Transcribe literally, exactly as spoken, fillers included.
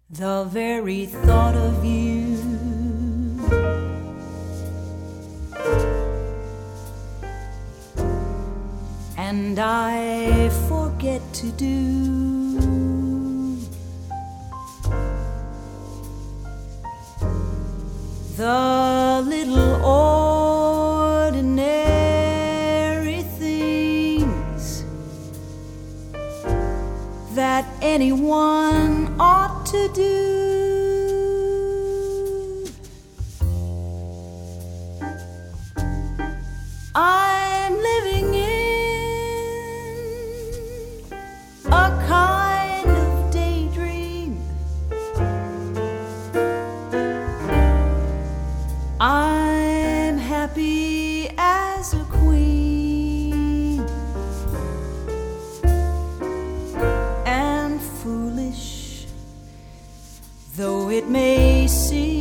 The very thought of you and I forget to do the little ordinary things that anyone ought to do. I'm living in a kind of daydream. I'm happy as a queen and foolish though it may seem.